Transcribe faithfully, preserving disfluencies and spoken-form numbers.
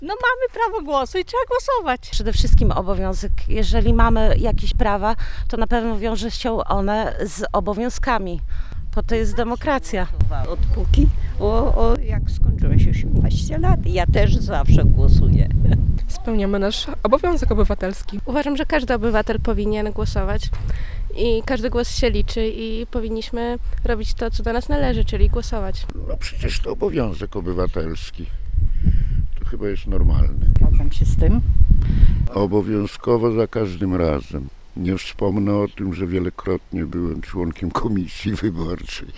No mamy prawo głosu i trzeba głosować. Przede wszystkim obowiązek, jeżeli mamy jakieś prawa, to na pewno wiąże się one z obowiązkami, bo to jest demokracja. Odpóki, o, o, jak skończyło się osiemnaście lat, ja też zawsze głosuję. Spełniamy nasz obowiązek obywatelski. Uważam, że każdy obywatel powinien głosować i każdy głos się liczy i powinniśmy robić to, co do nas należy, czyli głosować. No przecież to obowiązek obywatelski. To chyba jest normalne. Zgadzam się z tym. Obowiązkowo za każdym razem. Nie wspomnę o tym, że wielokrotnie byłem członkiem komisji wyborczej.